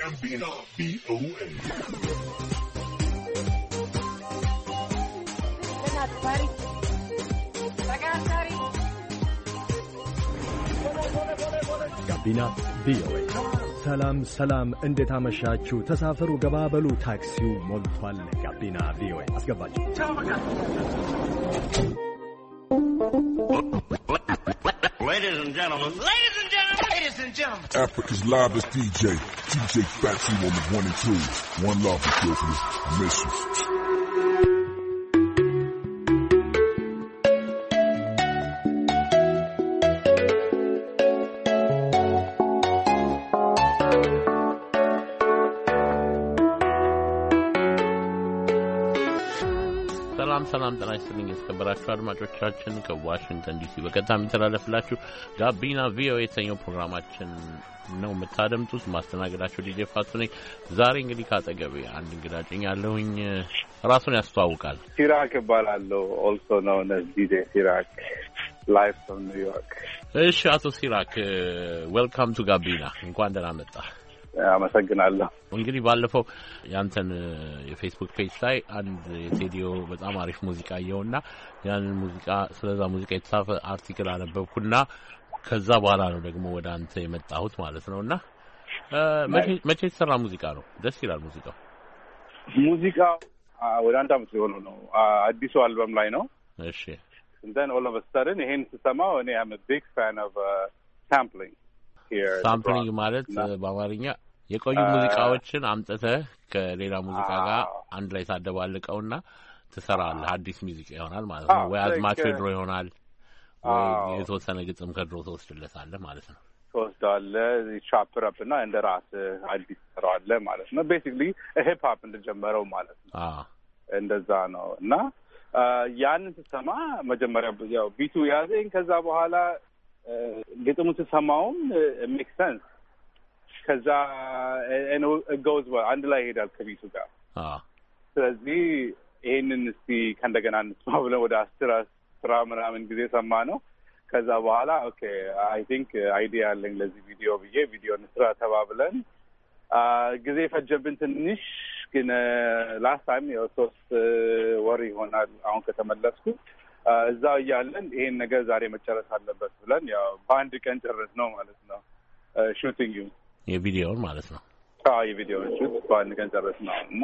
Gambino VOA. ጋቢና ቪኦኤ። ሰላም ሰላም፣ እንዴት አመሻችሁ? ተሳፈሩ፣ ገባበሉ፣ ታክሲው ሞልቷል። ጋቢና ቪኦኤ አስገባችሁ። Ladies and gentlemen, Africa's livest DJ Fatu on the 1 and 2. One love, Ethiopia. I miss you. ሰላም ጤና ይስጥልኝ የተከበራችሁ አድማጮቻችን ከዋሽንግተን ዲሲ በቀጥታ የሚተላለፍላችሁ ጋቢና ቪኦኤ የተሰኘው ፕሮግራማችን ነው የምታደምጡት። ማስተናገዳችሁ ዲጄ ፋቱ ነኝ። ዛሬ እንግዲህ ካጠገቤ አንድ እንግዳ ጭኛለሁኝ። ራሱን ያስተዋውቃል። ሲራክ እባላለሁ። ኦልሶ ነው ዲጄ ሲራክ ላይቭ ፍሮም ኒውዮርክ። እሺ አቶ ሲራክ ዌልካም ቱ ጋቢና፣ እንኳን ደህና መጣ። አመሰግናለሁ። እንግዲህ ባለፈው ያንተን የፌስቡክ ፔጅ ላይ አንድ የቴዲዮ በጣም አሪፍ ሙዚቃ አየውና ያንን ሙዚቃ ስለዛ ሙዚቃ የተጻፈ አርቲክል አነበብኩና ከዛ በኋላ ነው ደግሞ ወደ አንተ የመጣሁት ማለት ነውና መቼ የተሰራ ሙዚቃ ነው? ደስ ይላል ሙዚቃው። ሙዚቃው ወደ አንድ አመት ሊሆነው ነው። አዲሱ አልበም ላይ ነው። እሺ then all of a sudden ይሄን ስሰማው እኔ am a big fan of sampling here. ሳምፕሊንግ ማለት በአማርኛ የቆዩ ሙዚቃዎችን አምጥተህ ከሌላ ሙዚቃ ጋር አንድ ላይ ታደባልቀውና ትሰራለህ። አዲስ ሙዚቃ ይሆናል ማለት ነው። ወይ አዝማቹ ድሮ ይሆናል ወይ የተወሰነ ግጥም ከድሮ ተወስድለታለህ ማለት ነው። ተወስዳለህ ቻፕር አፕ እና እንደ ራስህ አዲስ ትሰራለህ ማለት ነው። ቤሲክሊ ሂፕ ሆፕ እንደጀመረው ማለት ነው። እንደዛ ነው። እና ያንን ስትሰማ መጀመሪያ ያው ቢቱ ያዘኝ። ከዛ በኋላ ግጥሙ ስትሰማውም ሜክ ሰንስ። ከዛ ጎዝ አንድ ላይ ይሄዳል ከቢቱ ጋር። ስለዚህ ይሄንን እስቲ ከእንደገና እንስማ ብለን ወደ 10 ምናምን ጊዜ ሰማ ነው። ከዛ በኋላ ኦኬ አይ ቲንክ አይዲያ አለኝ ለዚህ ቪዲዮ ብዬ ቪዲዮ እንስራ ተባብለን ጊዜ ፈጀብን ትንሽ። ግን ላስት ታይም ያው 3 ወር ይሆናል አሁን ከተመለስኩ። እዛው እያለን ይሄን ነገር ዛሬ መጨረስ አለበት ብለን ያው በአንድ ቀን ጨረስ ነው ማለት ነው። ሹቲንግ የቪዲዮውን ማለት ነው። የቪዲዮውን ሹት በአንድ ቀን ጨረስ ነው እና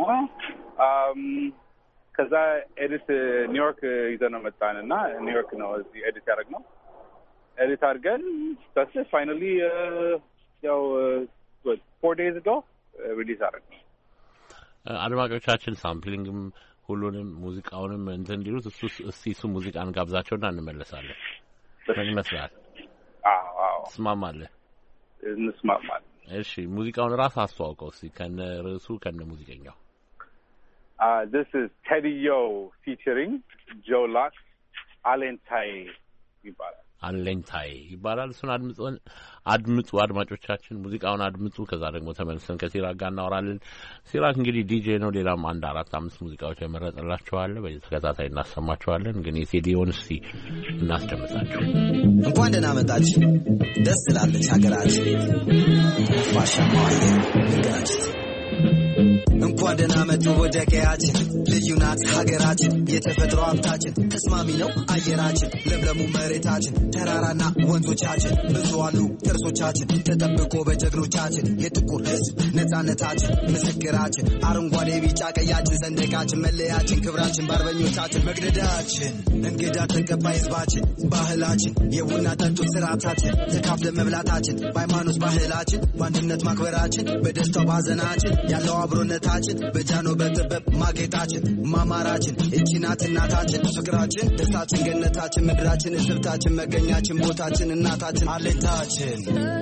ከዛ ኤዲት ኒውዮርክ ይዘነው መጣንና ኒውዮርክ ነው እዚህ ኤዲት ያደረግነው። ኤዲት አድርገን ታስ ፋይናሊ ያው 4 days ago ሪሊዝ አደረግነው። አድማጮቻችን ሳምፕሊንግም ሁሉንም ሙዚቃውንም እንትን እንዲሉት እሱ ሙዚቃን ጋብዛቸውና እንመለሳለን። ምን ይመስላል? አዎ ትስማማለህ? እንስማማለን። እሺ ሙዚቃውን ራስ አስተዋውቀው እስኪ ከነ ርዕሱ ከነ ሙዚቀኛው። This is Teddy Yo featuring Joe Lux, አሌንታይ ይባላል። አሌንታይ ይባላል። እሱን አድምጡ አድማጮቻችን፣ ሙዚቃውን አድምጡ። ከዛ ደግሞ ተመልሰን ከሲራክ ጋር እናወራለን። ሲራክ እንግዲህ ዲጄ ነው። ሌላም 1 4 5 ሙዚቃዎች ያመረጠላችኋል፣ በተከታታይ እናሰማችኋለን። ግን የቴዲዮን እስቲ እናስደምጣችሁ። እንኳን ደህና መጣችሁ። ደስ ይላለች ሀገራችን ባሻማዬ እንገራችን። እንኳን ደህና መጡ ወደ ቀያችን። ልዩ ናት ሀገራችን፣ የተፈጥሮ ሀብታችን። ተስማሚ ነው አየራችን፣ ለምለሙ መሬታችን። ተራራና ወንዞቻችን ብዙ አሉ ጥርሶቻችን። ተጠብቆ በጀግኖቻችን የጥቁር ሕዝብ ነጻነታችን ምስክራችን። አረንጓዴ ቢጫ ቀያችን ሰንደቃችን መለያችን። ክብራችን በአርበኞቻችን መግደዳችን። እንግዳ ተቀባይ ሕዝባችን ባህላችን። የቡና ጠጡ ስርዓታችን። ተካፍለ መብላታችን በሃይማኖት ባህላችን። በአንድነት ማክበራችን በደስታው ባዘናችን። ያለው አብሮነታችን በጃኖ በጥበብ ማጌጣችን። ማማራችን እቺ ናት እናታችን። ፍቅራችን ደስታችን ገነታችን። ምድራችን እስብታችን መገኛችን ቦታችን እናታችን አለታችን።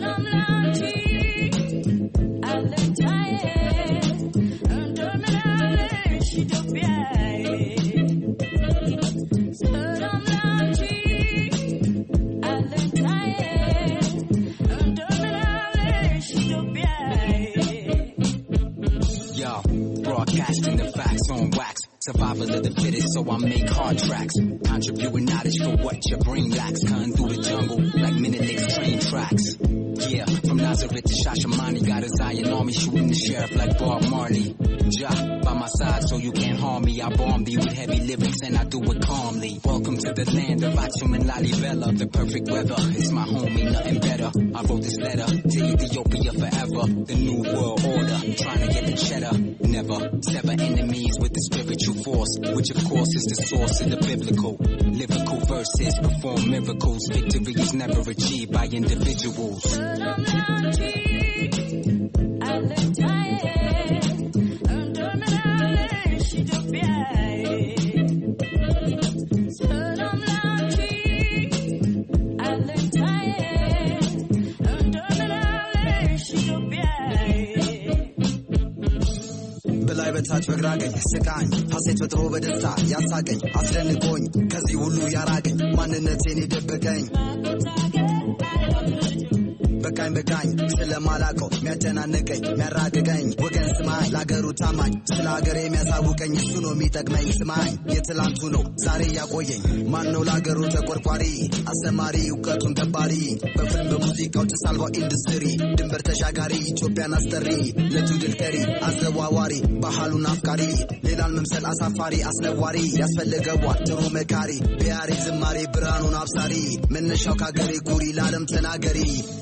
Broadcasting the facts on wax. Survival of the fittest, so I make hard tracks. Contributing knowledge for what your brain lacks. Cutting through the jungle like Menelik's train tracks. Yeah, from Nazareth to Shashamani, got a Zion army shooting the sheriff like Bob Marley. Ja, by my side so you can't harm me. I bomb thee with heavy lyrics and I do it calmly. Welcome to the land of Achum and Lalibela. The perfect weather, it's my homie, nothing better. I wrote this letter to Ethiopia forever. The new world order, I'm trying to get the cheddar. Never sever enemies with the spiritual force, which of course is the source of the biblical. Lyrical verses perform miracles. Victory is never achieved by individuals. በታች በግራገኝ ስቃኝ ሐሴት ፈጥሮ በደስታ ያሳቀኝ አስደንቆኝ ከዚህ ሁሉ ያራቀኝ ማንነቴን የደበቀኝ በቃኝ ስለማላቀው የሚያጨናንቀኝ የሚያራቅቀኝ ወገን ስማኝ ለአገሩ ታማኝ ስለ ሀገሬ የሚያሳውቀኝ እሱ ነው የሚጠቅመኝ ስማኝ የትላንቱ ነው ዛሬ ያቆየኝ ማነው ለአገሩ ተቆርቋሪ አስተማሪ እውቀቱን ገባሪ በፊልም በሙዚቃው ተሳልባው ኢንዱስትሪ ድንበር ተሻጋሪ ኢትዮጵያን አስጠሪ ለትውልድ ቀሪ አዘዋዋሪ ባህሉን አፍቃሪ ሌላን መምሰል አሳፋሪ አስነዋሪ ያስፈልገዋል ጥሩ መካሪ ቢያሪ ዝማሬ ብርሃኑን አብሳሪ መነሻው ከአገሬ ጉሪ ለዓለም ተናገሪ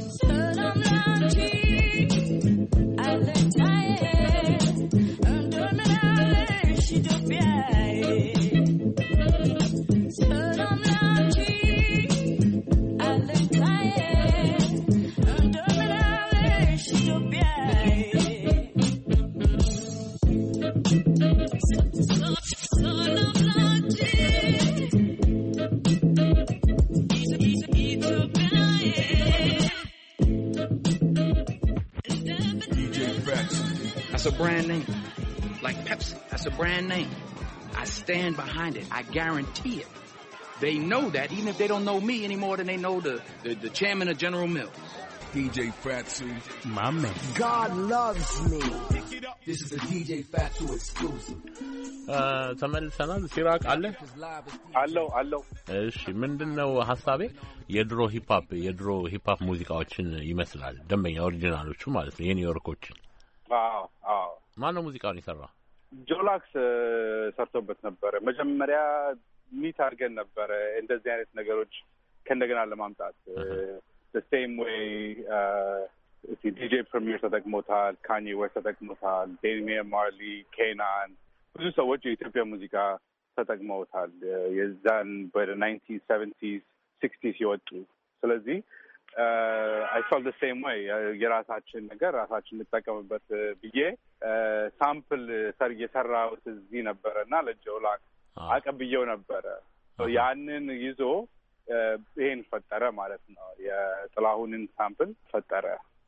That's a brand name. Like Pepsi, that's a brand name. I stand behind it. I guarantee it. They know that, even if they don't know me any more than they know the chairman of General Mills. DJ Fatsu. My man. God loves me. This is a DJ Fatsu exclusive. ተመልሰናል ሲራቅ አለው እሺ ምንድነው ሐሳቤ የድሮ ሂፕሆፕ ሙዚቃዎችን ይመስላል ደንበኛ ኦሪጂናሎቹ ማለት ነው የኒውዮርኮችን አዎ ማነው ሙዚቃውን ይሰራ ጆላክስ ሰርቶበት ነበር መጀመሪያ ሚት አድርገን ነበር እንደዚህ አይነት ነገሮች ከእንደገና ለማምጣት the same way DJ Premier ተጠቅሞታል ካኒ ዌስት ተጠቅሞታል ዴሚያን ማርሊ ኬናን ብዙ ሰዎች የኢትዮጵያ ሙዚቃ ተጠቅመውታል የዛን በ1970s 60s ይወጡ ስለዚህ I felt the same way የራሳችን ነገር ራሳችን እንጠቀምበት ብዬ ሳምፕል የሰራሁት እዚህ ነበርና ለጆላክ አቀብየው ነበር ያንን ይዞ ይሄን ፈጠረ ማለት ነው የጥላሁንን ሳምፕል ፈጠረ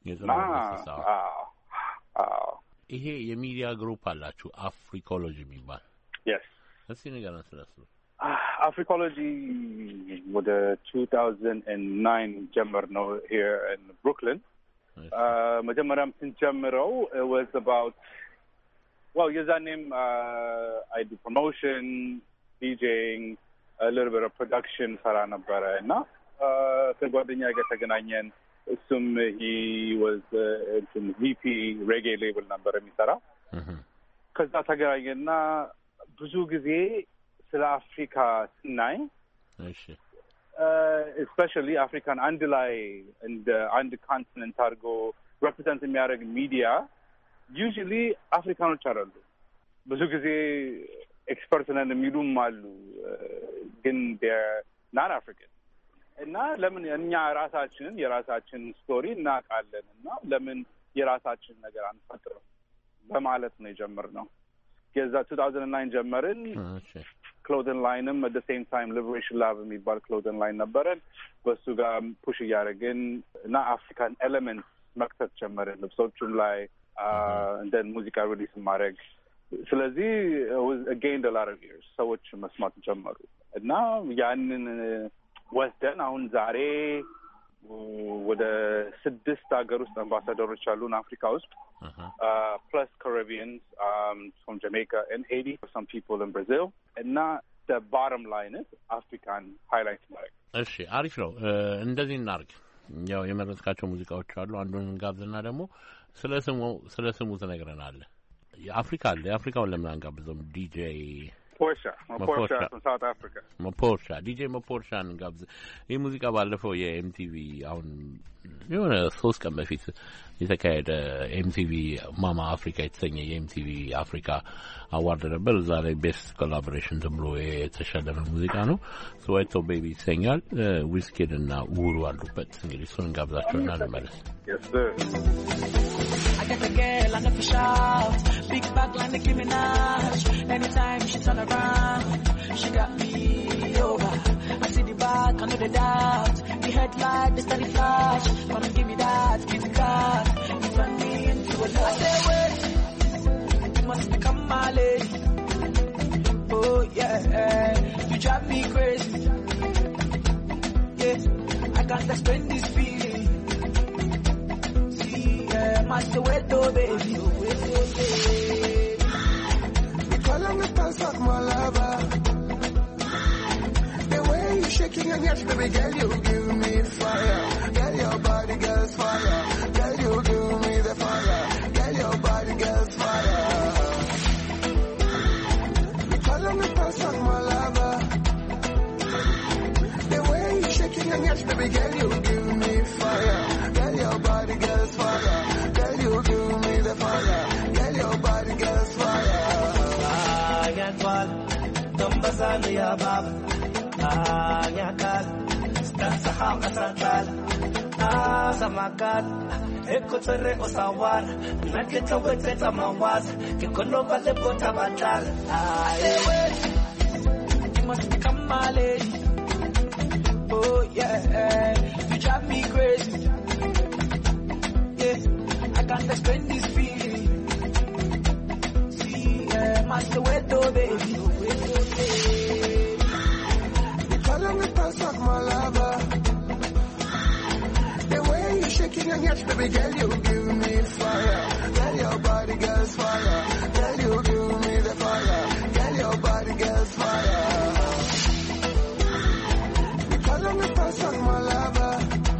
ይሄ የሚዲያ ግሩፕ አላችሁ አፍሪኮሎጂ የሚባል yes እስኪ ንገረን ስለሱ Africology with the 2009 ጀመር ነው here in Brooklyn መጀመሪያም ስንጀምረው it was about የዛኔም I do promotion DJing a little bit of production ሰራ ነበረ እና ከጓደኛ ጋር ተገናኘን እሱም he was VP reggae label ነበር የሚሰራ ከዛ ተገናኘና ብዙ ጊዜ ስለ አፍሪካ ስናይ እሺ especially አፍሪካን አንድ ላይ እንደ አንድ ኮንቲኔንት አድርጎ represent የሚያደርግ ሚዲያ usually አፍሪካኖች አይደሉ ብዙ ጊዜ ኤክስፐርት ነን የሚሉም አሉ ግን they're not African እና ለምን እኛ የራሳችን ስቶሪ እናውቃለን እና ለምን የራሳችን ነገር አንፈጥርም በማለት ነው የጀመርነው ከዛ 2009 ጀመርን clothing line at the same time Liberation Lab የሚባል clothing line ነበረን በሱ ጋር ፑሽ ያደረግን እና አፍሪካን ኤሌመንት መክተት ጀመርን ልብሶቹም ላይ and then ሙዚቃ ሪሊዝ ማድረግ ስለዚህ again a lot of years ሰዎች መስማት ጀመሩ እና ያንን ወስደን አሁን ዛሬ ወደ 6 ሀገር ውስጥ አምባሳደሮች አሉን አፍሪካ ውስጥ plus Caribbeans from Jamaica and Haiti some people in Brazil and the bottom line is African highlights like እሺ አሪፍ ነው እንደዚህ እናርግ ያው የመረጥካቸው ሙዚቃዎች አሉ። አንዱን እንጋብዝና ደግሞ ስለ ስሙ ትነግረናለህ። የአፍሪካውን ለምን አንጋብዘውም? ዲጄ Maporsha from South Africa. DJ Maporsha እንጋብዝ። ይህ ሙዚቃ ባለፈው የኤምቲቪ አሁን የሆነ 3 ቀን በፊት የተካሄደ ኤምቲቪ ማማ አፍሪካ የተሰኘ የኤምቲቪ አፍሪካ አዋርድ ነበር። እዛ ላይ ቤስት ኮላቦሬሽን ተብሎ የተሸለመ ሙዚቃ ነው። ስዌቶ ቤቢ ይሰኛል። ዊዝኪድ እና ውሩ አሉበት። እንግዲህ እሱን እንጋብዛቸውና እንመለስ። Yes sir. I got the girl on the fish out, big back like Nicki Minaj. Anytime she turn around, she got me over. I see the back, I know the doubt. The headlight, the steady flash. Come give me that, give me that. You turn me into a love. I say wait, you must become my lady. Oh yeah, you drive me crazy. Yeah, I can't explain this feeling. Master Weto, baby. You call me pants up my lover. The way you shaking your hips, baby girl, you give me fire. Girl, your body gets fire. Girl, you give me the fire. Girl, your body gets fire. You call me pants up my lover. The way you shaking your hips, baby girl, you give me fire. Girl, your body gets fire. You give me the fire, girl, your body gets fire. Yatwal, Tombazan ya bab, Yakat, Stansaham Asatal, Samakat, Ekotere Osawar, Naketa Weteta Mawaz, Kikonoba the Botabatal. Wait, you must become my lady. Oh yeah, you drive me crazy. I can't explain this feeling. See, Master Weto, baby. You call me pass up my lover. The way you shaking your hips, baby girl, you give me fire. Girl, your body gets fire. Girl, you give me the fire. Girl, your body gets fire. You call me pass up my lover.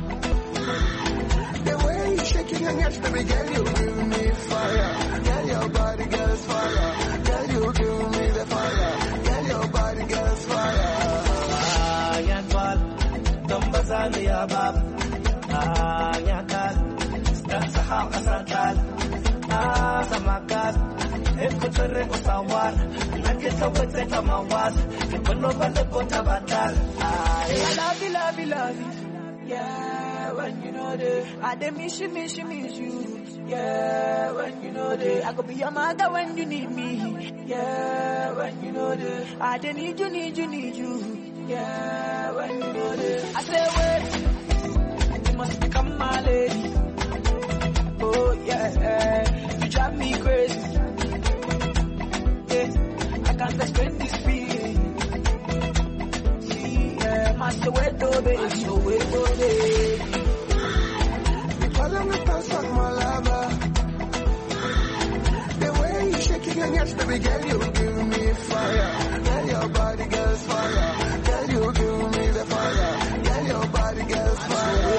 Shaking your hips, baby girl, you give me fire. Girl, your body gets fire. Girl, you give me the fire. Girl, your body gets fire. Yatwal, Tombazan ya bab, Yakat, Stansaham Asatal, Samakat, Ekotere Osawar, Naketa Weteta Mawaz, Kikonoba the Botabatal. I love you, love you, love you. Yeah, when you know that I dey miss you. Yeah, when you know that I could be your mother when you need me. Yeah, when you know that I dey need you. Yeah, when you know that I say wait, you must become my lady. Oh yeah, you drive me crazy. Yeah, I can't explain this feeling. Master Weto, baby. You call me pass up my lover. The way you shaking your hips, baby girl, you give me fire. Girl, your body gets fire. Girl, you give me the fire. Girl, your body gets fire.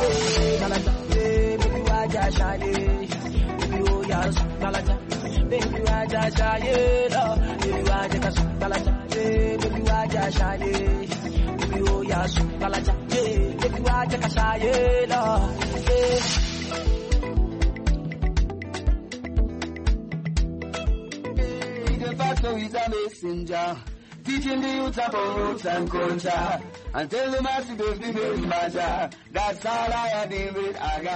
Baby, waja shade. Baby, oh yes, nalaja. Baby, waja shade. Baby, waja kasu, nalaja. Baby, waja shade. Oh yes, nalaja. Baby, waja kashaye la. The factor is a messenger, teaching the youth about roots and culture, and tell the masses to be very matter. That's all I had with Aga.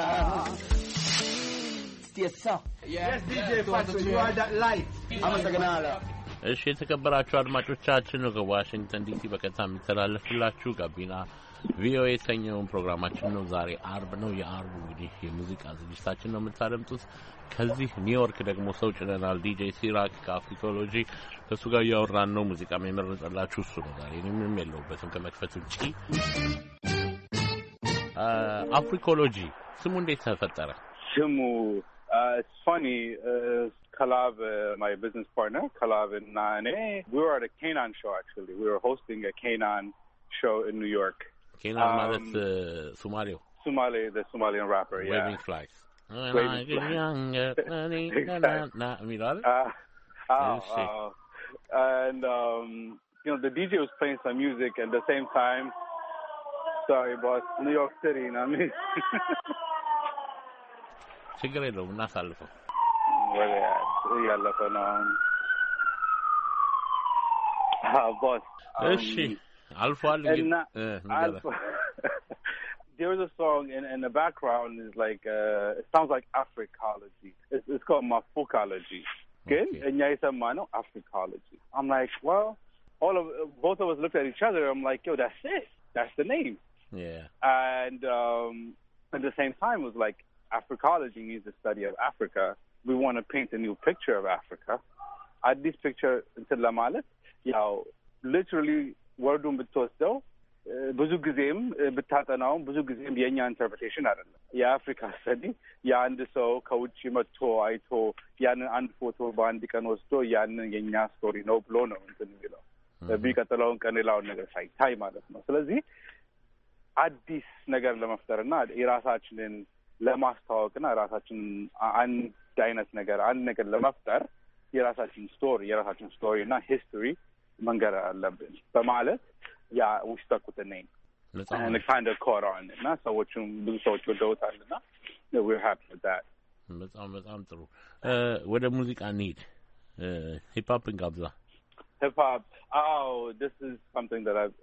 Yes, sir. Yes, DJ Factor, you are that light. I'm a second. እሺ የተከበራችሁ አድማጮቻችን ከዋሽንግተን ዲሲ በቀጥታ የሚተላለፍላችሁ ጋቢና ቪኦኤ የተሰኘውን ፕሮግራማችን ነው። ዛሬ አርብ ነው። የአርቡ እንግዲህ የሙዚቃ ዝግጅታችን ነው የምታደምጡት። ከዚህ ኒውዮርክ ደግሞ ሰው ጭነናል። ዲጄ ሲራክ ከአፍሪኮሎጂ ከሱ ጋር ያወራን ነው። ሙዚቃ የመረጠላችሁ እሱ ነው። ዛሬ ምንም የለውበትም ከመክፈት ውጪ። አፍሪኮሎጂ ስሙ እንዴት ተፈጠረ? ስሙ it's funny, Kalav, my business partner, Kalav and Nane, we were at a Kanan show actually. We were hosting a Kanan show in New York. Kanan ማለት ሶማሌው Somalian rapper, yeah. Waving flags. Waving I get younger, and the DJ was playing some music at the same time. Sorry, boss. New York City, you know what I mean? ችግር የለውም እናሳልፈው። እያለፈ ነው ቦስ። እሺ አልፏል እንግዲህ There was a song in the background is like it sounds like Africology. It's called Mafukology. Okay? And know Africology. I'm like, well, both of us looked at each other. I'm like, yo, that's it. That's the name. Yeah. And at the same time, it was like Africology means the study of Africa. We want to paint a new picture of Africa. I had this picture until Lamalet. Literally, wordum bitosdo. ብዙ ጊዜም ብታጠናውም ብዙ ጊዜም የኛ ኢንተርፕሬቴሽን አይደለም። የአፍሪካ ስተዲ የአንድ ሰው ከውጭ መጥቶ አይቶ ያንን አንድ ፎቶ በአንድ ቀን ወስዶ ያንን የኛ ስቶሪ ነው ብሎ ነው እንትን የሚለው ቢቀጥለውን ቀን ሌላውን ነገር ሳይታይ ማለት ነው። ስለዚህ አዲስ ነገር ለመፍጠርና የራሳችንን ለማስተዋወቅና ራሳችንን አንድ አይነት ነገር አንድ ነገር ለመፍጠር የራሳችን ስቶሪ እና ሂስቶሪ መንገር አለብን በማለት we stuck with the name. And it kind of caught on. እና ሰዎችም ብዙ ሰዎች ወደውታልና we're happy with that. በጣም ጥሩ። ወደ ሙዚቃ እንሂድ። ሂፕ ሆፕ እንጋብዛ። Hip hop. This is something that I've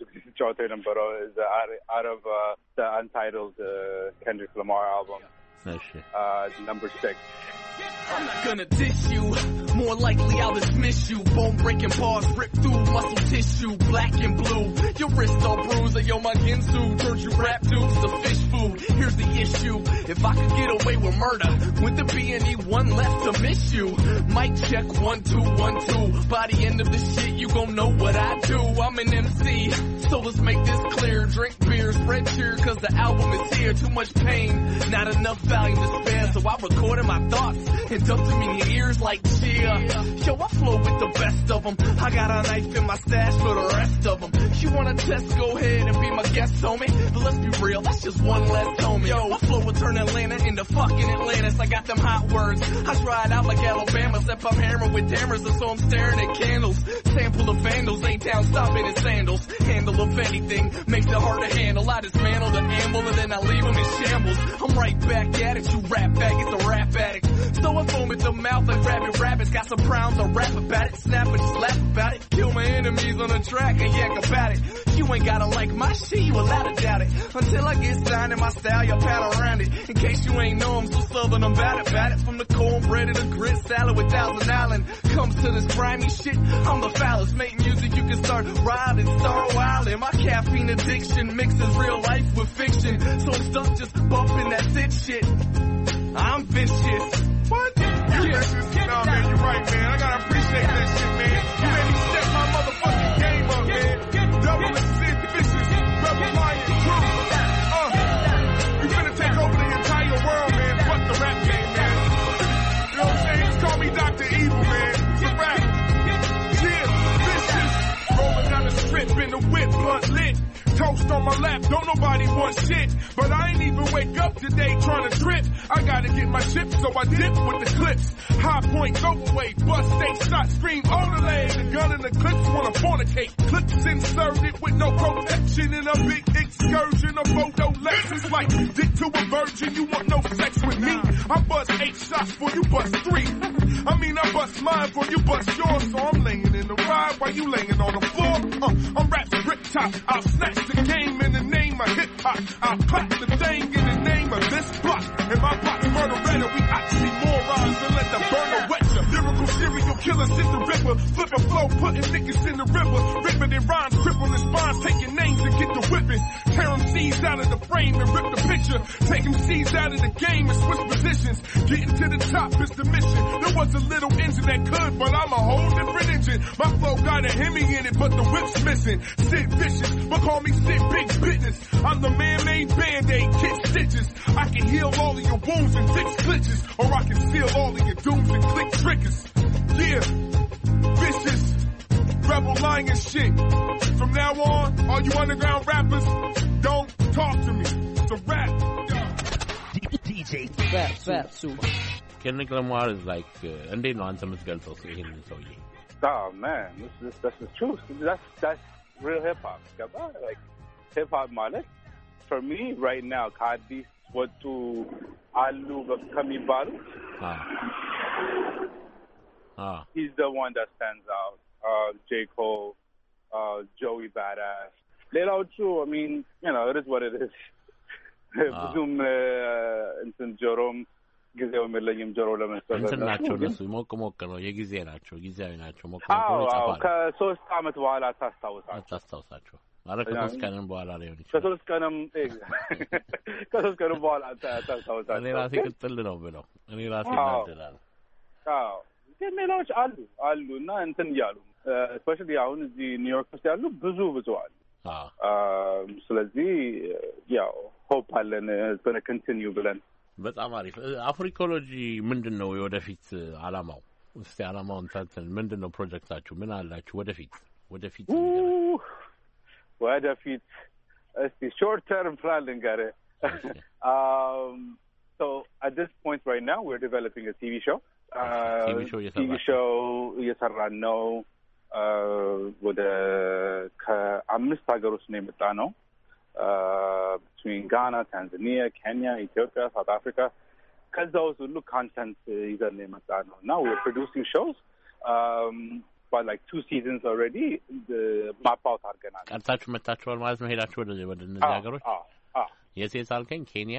is out of the Untitled Kendrick Lamar album. Number 6. I'm not gonna diss you, more likely I'll dismiss you. Bone breaking bars rip through muscle tissue, black and blue. Your wrist all bruised, yo, my Ginsu turned you rap dudes to fish food. Here's the issue, if I could get away with murder, would there be anyone left to miss you? Mic check 1 2 1 2. By the end of the shit, you gon' know what I do. I'm an MC, so let's make this clear. Drink beer, spread cheer, cause the album is here. Too much pain, not enough volume to spare, so I recorded my thoughts and dumped them in your ears like cheer. Yo, I flow with the best of them. I got a knife in my stash for the rest of them. You wanna test, go ahead and be my guest, homie. But let's be real, that's just one less homie. Yo, my flow will turn Atlanta into fucking Atlantis. I got them hot words. I try it out like Alabama, except I'm hammering with hammers, and so I'm staring at candles. Sample of vandals, ain't down stopping in sandals. Handle of anything makes it hard to handle. I dismantle the amble and then I leave them in shambles. I'm right back at it, you rap faggots, a rap addict. So I foam at the mouth like rabid rabbits. Got some crowns, I rap about it. Snap and just laugh about it. Kill my enemies on the track and yak about it. You ain't gotta like my shit, you allowed to doubt it. Until I get signed in my style, you pat around it. In case you ain't know, I'm so southern, I'm bad at it. From the cornbread to the grit salad with Thousand Island. Comes to this grimy shit, I'm the foulest. Make music, you can start riding, start wildin'. My caffeine addiction mixes real life with fiction. So I'm stuck just bumping that sick shit. I'm vicious. What? You vicious? Nah, man, you're right, man. I gotta appreciate that shit, man. You made me step my motherfucking game up, man. Double assist, vicious, rebel lion, true. You finna take over the entire world, man. Fuck the rap game, man. You know what I'm saying? Just call me Dr. Evil, man. It's a rap. Yeah, vicious. Rolling down the strip in the whip, blunt lit. Toast on my lap, don't nobody want shit. But I ain't even wake up today trying to trip. I gotta get my ship, so I dip with the clips. High point, overweight, bust, state, shot, scream, overlay. The gun and the clips wanna fornicate. Clips inserted with no protection in a big excursion. A photo Lexus like dick to a virgin. You want no sex with me? I bust 8 shots for you bust 3. I mean, I bust mine for you bust yours. So I'm laying in the ride while you laying on the floor. I'm rap brick top, I'll snatch the game in the name of hip-hop. I'll clap the thing in the name of this block. And my block's murder-retter, we oxymorons and let the burner wet you. Lyrical serial killers in the river. Flip a flow, putting niggas in the river. Ripping in rhymes, crippling spines, taking names and get the whipping. Tear them C's out of the frame and rip the picture. Take them C's out of the game and switch positions. Getting to the top is the mission. There was a little engine that could, but I'm a whole different engine. My flow got a Hemi in it, but the whip's missing. Sid Vicious, but call me Sid Big Business. I'm the man-made Band-Aid, kid stitches. I can heal all of your wounds and fix glitches, or I can seal all of your dooms and click triggers. Yeah, vicious, rebel lying and shit. From now on, all you underground rappers, don't talk to me. So nigga rap. DJ Fatsu. Kendrick Lamar is like, እንዴት ነው አንተ የምትገልጸው ይሄንን ሰውዬ? Oh man, that's the truth. That's real hip hop. Like hip hop ማለት for me right now ከአዲስ ወጡ አሉ ከሚባሉት he's the one that stands out. J. Cole, Joey Badass. ሌላዎቹ I mean, you know, it is what it is. ብዙም እንትን ጆሮም ጊዜው የለኝም ጆሮ ለመስጠት እንትን ናቸው እነሱ ሞቅ ነው የጊዜ ናቸው ጊዜያዊ ናቸው ሞቅ ይጻፋሉ ከ3 አመት በኋላ ታስታውሳቸው ማለት ከ3 ቀንም በኋላ ሊሆን ይችላል ከ3 ቀንም በኋላ ታስታውሳቸው እኔ ራሴ ቅጥል ነው ብለው እኔ ራሴ እናደላል ግን ሌሎች አሉ እና እንትን እያሉ especially አሁን እዚህ ኒውዮርክ ውስጥ ያሉ ብዙ አሉ ስለዚህ ያው ሆፕ አለን gonna continue ብለን በጣም አሪፍ አፍሪኮሎጂ ምንድነው ወደፊት አላማው እስቲ አላማውን ታንተን ምንድነው ፕሮጀክታችሁ ምን አላችሁ ወደፊት እስቲ short term plan ጋር so at this point right now we're developing a TV show እየሰራን ነው ወደ ከ5 ሀገሮች ነው የመጣ ነው between Ghana, Tanzania, Kenya, Ethiopia, South Africa. ከዛ ውስጥ ሁሉ ኮንተንት ይዘን የመጣ ነው እና we're producing shows for like 2 seasons already ማፓውት አድርገናል ቀርታችሁ መጣችኋል ማለት ነው ሄዳችሁ ወደ እነዚህ ሀገሮች የት አልከኝ ኬንያ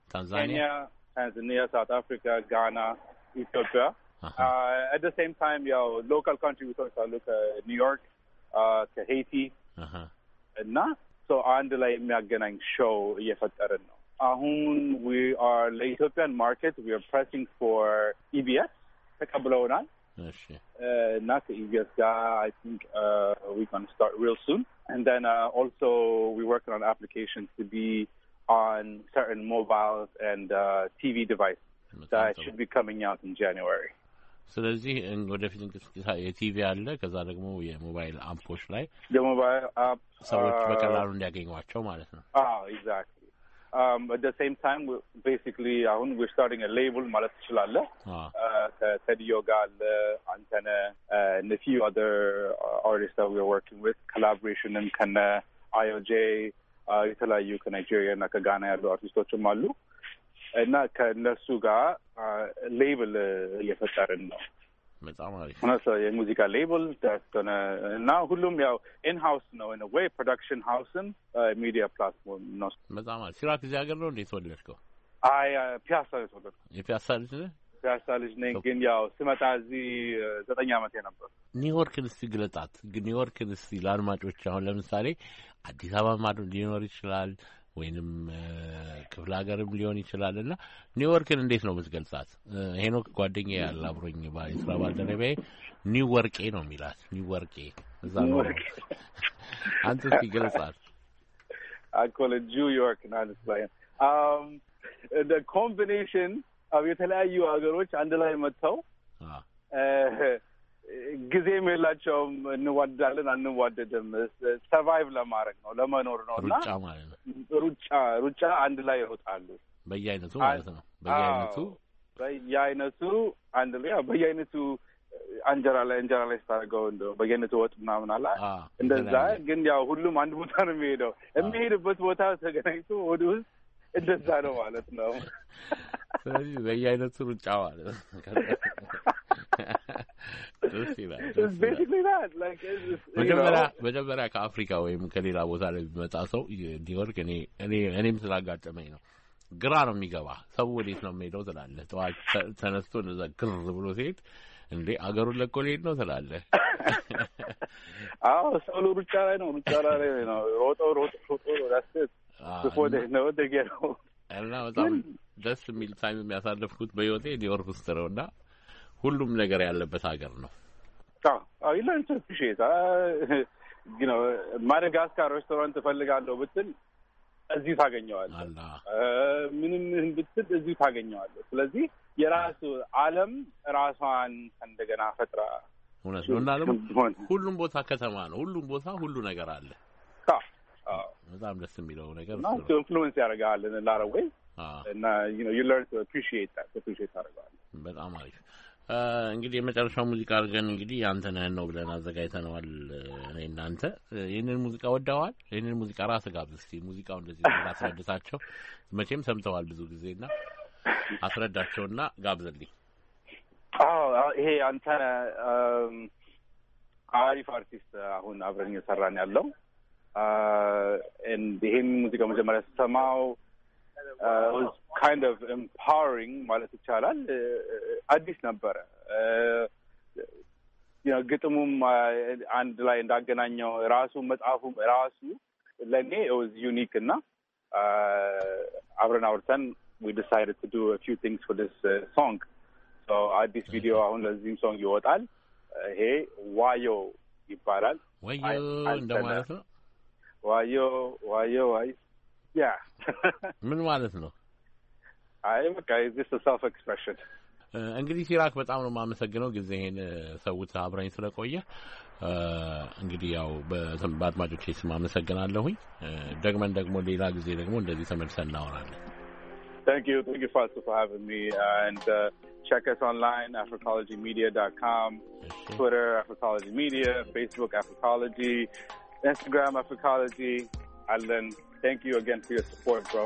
Tanzania, South Africa, Ghana, Ethiopia. At the same time ያው local contributors አሉ ከኒው ዮርክ ከሄይቲ እና so አንድ ላይ የሚያገናኝ ሾው እየፈጠርን ነው አሁን we are ለኢትዮጵያን ማርኬት we are pressing for EBS ተቀብለውናል እሺ እና ከEBS ጋር I think we're going to start real soon and then also we're working on applications to be on certain mobiles and TV devices that should be coming out in January ስለዚህ ወደፊት እንቅስቃሴ የቲቪ አለ ከዛ ደግሞ የሞባይል አምፖች ላይ የሞባይል አፕ ሰዎች በቀላሉ እንዲያገኙዋቸው ማለት ነው exactly at the same time basically አሁን we're starting a label ማለት ይችላል ከቴዲዮ ጋር አንተነ and a few other artists that we're working with collaboration and ከነ IOJ የተለያዩ ከናይጄሪያ እና ከጋና ያሉ አርቲስቶችም አሉ እና ከነሱ ጋር ሌብል እየፈጠርን ነው በጣም አሪፍ ነው የሙዚቃ ሌብል እና ሁሉም ያው ኢንሃውስ ነው in a way production house and media platform ነው በጣም አሪፍ ሲራክ እዚህ ሀገር ነው እንዴት ወለድከው ፒያሳ ነው የፒያሳ ልጅ ነህ ፒያሳ ልጅ ነኝ ግን ያው ስመጣ እዚህ 9 አመት ነበር ኒውዮርክን እስቲ ግለጣት ኒውዮርክን እስቲ ለአድማጮች አሁን ለምሳሌ አዲስ አበባ ማዶ ሊኖር ይችላል ወይንም ክፍለ ሀገርም ሊሆን ይችላልና ኒውዮርክን እንዴት ነው የምትገልጻት ሄኖክ ጓደኛዬ ያለ አብሮኝ ስራ ባልደረባዬ ኒውዮርክ ነው የሚላት ኒውዮርክ እዛ ነው አንተ እስቲ ግለጻት I call it New York not playing the combination of የተለያዩ ሀገሮች አንድ ላይ መጥተው ጊዜም የላቸውም እንዋደዳለን አንዋደድም ሰርቫይቭ ለማድረግ ነው ለመኖር ነውና ሩጫ አንድ ላይ ይሮጣሉ በየአይነቱ ማለት ነው በየአይነቱ አንድ ላይ በየአይነቱ እንጀራ ላይ ስታደርገው እንደው በየአይነቱ ወጥ ምናምን አለ እንደዛ ግን ያው ሁሉም አንድ ቦታ ነው የሚሄድበት ቦታ ተገናኝቶ ወደ ውስጥ እንደዛ ነው ማለት ነው ስለዚህ በየአይነቱ ሩጫ ማለት ነው basically that like መጀመሪያ ከአፍሪካ ወይም ከሌላ ቦታ ላይ ቢመጣ ሰው ኒውዮርክ እኔም ስላጋጠመኝ ነው ግራ ነው የሚገባ ሰው ወዴት ነው የሚሄደው ትላለህ ጠዋት ተነስቶ እንደዛ ግር ብሎ ሲሄድ እንዴ አገሩን ለቆ ሊሄድ ነው ትላለህ ሰው ሩጫ ላይ ነው ሮጦ ራስት before they know they get home እና በጣም ደስ የሚል ታይም የሚያሳልፍኩት በህይወቴ ኒውዮርክ ውስጥ ነውና ሁሉም ነገር ያለበት ሀገር ነው you learn to appreciate you know ማዳጋስካር ሬስቶራንት ፈልጋለሁ ብትል እዚህ ታገኘዋለህ ምንም ብትል እዚህ ታገኘዋለህ ስለዚህ የራሱ ዓለም ራሷን እንደገና ፈጥራ እውነት ነው እና ሁሉም ቦታ ከተማ ነው ሁሉም ቦታ ሁሉ ነገር አለ በጣም ደስ የሚለው ነገር ነው ኢንፍሉዌንስ ያደርጋል in a lot of ways and you know you learn to appreciate አደርጋለሁ በጣም አሪፍ እንግዲህ የመጨረሻው ሙዚቃ አድርገን እንግዲህ ያንተነህ ነው ብለን አዘጋጅተናል እኔ እናንተ ይሄንን ሙዚቃ ወደዋል ይሄንን ሙዚቃ ራስ ጋብዝ እስቲ ሙዚቃው እንደዚህ አስረዳቸው መቼም ሰምተዋል ብዙ ጊዜና አስረዳቸውና ጋብዘልኝ ይሄ አንተነህ አሪፍ አርቲስት አሁን አብረን እየሰራን ያለው and ይሄን ሙዚቃ መጀመሪያ ሰማው was kind of empowering ማለት ይቻላል አዲስ ነበር you know ግጥሙም አንድ ላይ እንዳገናኘው ራሱ መጽሐፉም ራሱ ለኔ it was unique እና አብረን አውርተን we decided to do a few things for this song so አዲስ ቪዲዮ አሁን ለዚህም ሶንግ ይወጣል ይሄ ዋዮ ይባላል ዋዮ እንደማለት ነው ዋዮ yeah ምን ማለት ነው አይ በቃ is this a self expression እንግዲህ ሲራክ በጣም ነው ማመሰግነው ጊዜህን ሰውት አብረኝ ስለቆየ እንግዲህ ያው በአድማጮቼ ስም አመሰግናለሁኝ ደግመን ደግሞ ሌላ ጊዜ ደግሞ እንደዚህ ተመልሰን እናወራለን Thank you Fatou for having me and check us online africologymedia.com Twitter Africology Media Facebook Africology Instagram Africology Alan thank you again for your support bro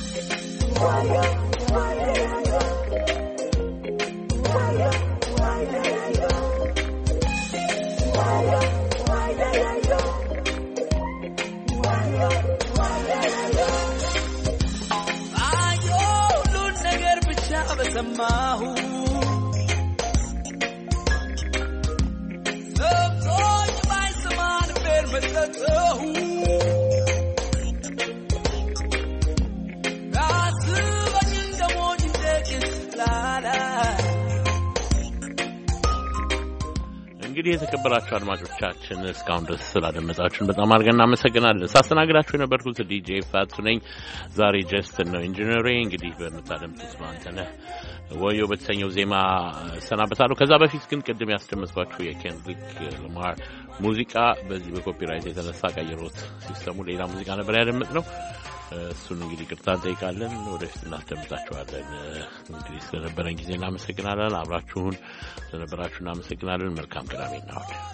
ሰማሁ ሰብቶኝ ባይሰማን በርመጠሁ ራስበኝ እንደሞኝ እንደቅስላላ እንግዲህ የተከበራችሁ አድማጮቻችን እስካሁን ድረስ ስላደመጣችሁን በጣም አድርገን እናመሰግናለን ሳስተናግዳችሁ የነበርኩት ዲጄ ፋቱ ነኝ ዛሬ ጀስት ነው ኢንጂነሪ እንግዲህ በመታደምጡት አንተነህ ወዮ በተሰኘው ዜማ ሰናበታለሁ ከዛ በፊት ግን ቅድም ያስደመጥኳችሁ የኬንድሪክ ላማር ሙዚቃ በዚህ በኮፒራይት የተነሳ ቀይሮት ሲስተሙ ሌላ ሙዚቃ ነበር ያደመጥነው እሱን እንግዲህ ቅርታ እንጠይቃለን ወደፊት እናስደምጣችኋለን እንግዲህ ስለነበረን ጊዜ እናመሰግናለን አብራችሁን ስለነበራችሁ እናመሰግናለን መልካም ቅዳሜና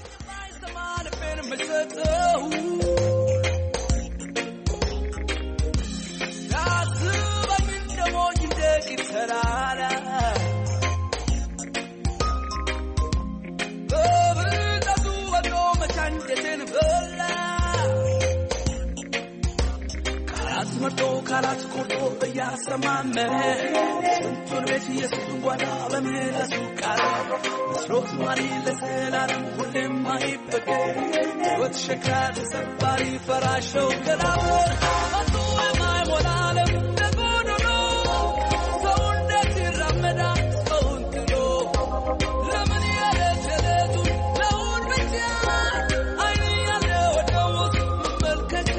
መርጦ ካላት ቆርጦ በያሰማመረ ስንቱን ቤት የስንቱን ጓዳ በምላሱ ቃል መስሎት ማሪ ለዘላለም ሁሌም አይበገር ሕይወት ሸክላ ተሰባሪ ፈራሸው ገላበር መቶ የማይሞላ ዓለም ለጎዶሎ ሰው እንዴት ይራመዳል ሰውን ጥሎ ለምን የለቸለቱ ለውን ብቻ አይን ያለ ወደ ውስጥ መመልከቻ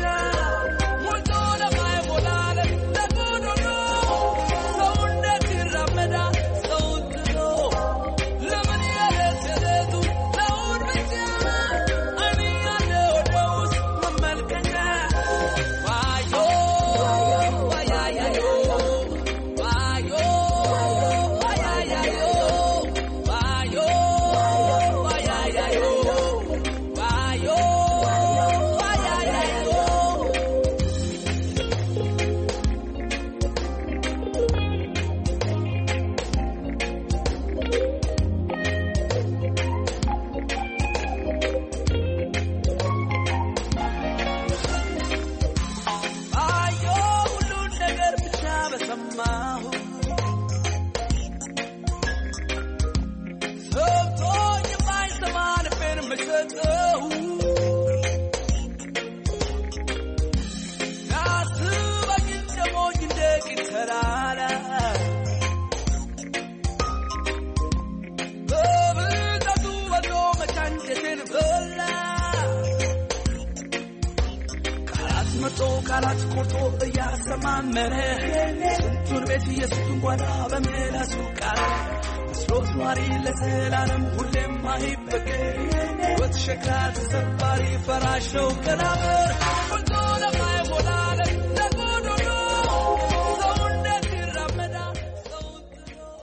ቃላት ቆርጦ እያሰማመረ ስንቱን ቤት የስንቱን ጓዳ በምላሱ ቃል መስሎት ኗሪ ለዘላለም ሁሌም አይበገር ሕይወት ሸክላ ተሰባሪ ፈራሸው ገላበር ሁሉ ለማይ volare